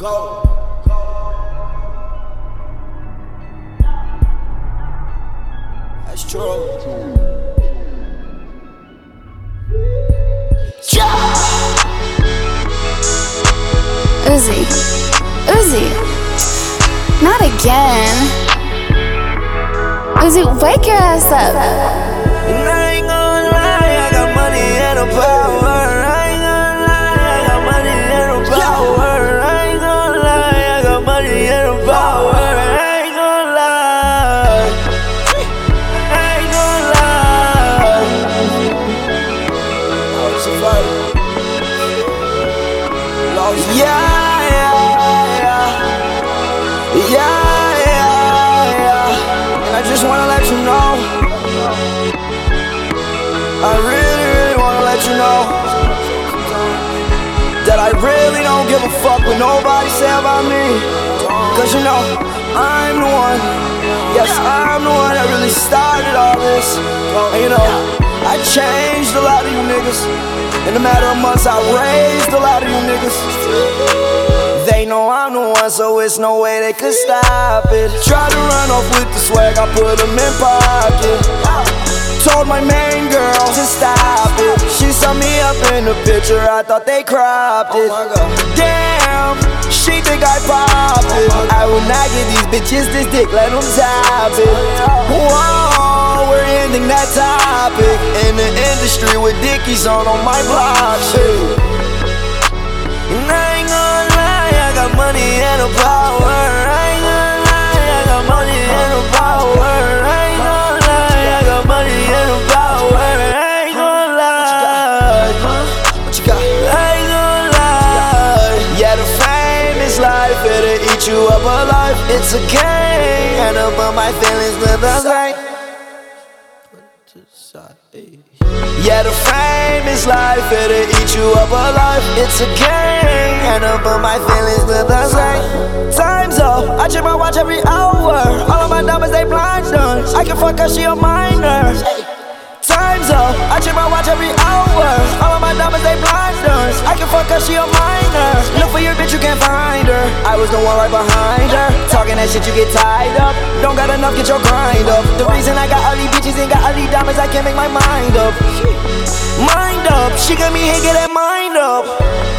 Go. That's true. Uzi, Uzi, not again. Uzi, wake your ass up. And I ain't gonna lie, I got money and a power. I ain't gonna lie, I got money and a power. I ain't gonna lie, I got money and a power. I ain't gonna lie, I ain't gonna lie. It's a fight. And I just wanna let you know, I really wanna let you know that I really don't give a fuck what nobody say about me. Cause you know, I'm the one, yes, I'm the one that really started all this. And you know, I changed a lot of you niggas. In a matter of months, I raised a lot of you niggas. They know I'm the one, so it's no way they could stop it. Tried to run off with the swag, I put them in pocket. Told my main girl to stop it. She saw me up in the picture, I thought they cropped it. Damn, she think I popped it. I will not give these bitches this dick, let them top it. Whoa, we're ending that topic. In the industry with dickies on my block, shit. And I ain't gonna lie, I got money and a power. I ain't gonna lie, I got money and a power. I ain't gonna lie, I got money and a power. I ain't gonna lie, what you got? I ain't gonna lie. Yeah, the fame is life, it'll eat you up alive. It's a game, and above my feelings live the same. Yeah, the fame is life, it'll eat you up alive. It's a game, and above my feelings live the same. Time's up, I check my watch every hour. All of my diamonds, they blinders. I can fuck her, she a minor. Time's up, I check my watch every hour. All of my diamonds, they blinders. I can fuck her, she a minor. Look for your bitch, you can't find her. I was the one right behind her. Talking that shit, you get tied up. Don't got enough, get your grind up. The reason I got all these bitches and got all these diamonds, I can't make my mind up. Mind up, she got me here, get that mind up.